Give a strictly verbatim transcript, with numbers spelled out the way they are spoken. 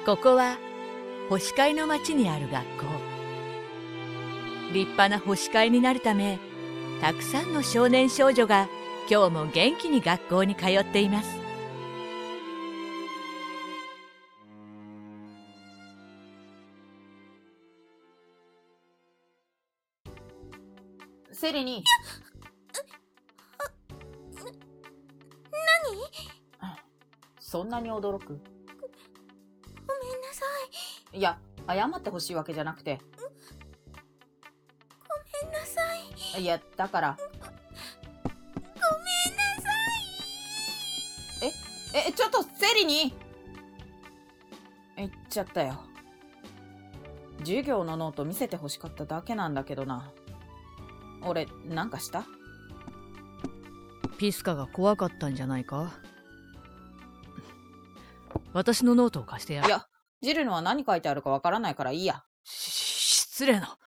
ここは星会の町にある学校。立派な星会になるため、たくさんの少年少女が今日も元気に学校に通っています。 セリに。 何？ そんなに驚く？ ご、ごめんなさい。いや、謝ってほしいわけじゃなくて。 ごめんなさい。 いや、だから。 ご、ごめんなさい。え、え、ちょっとセリに。言っちゃったよ。授業のノート見せてほしかっただけなんだけどな。俺、なんかした？ ピスカが怖かったんじゃないか？私のノートを貸してやる。 いや、ジルのは何書いてあるかわからないからいいや。 し失礼な。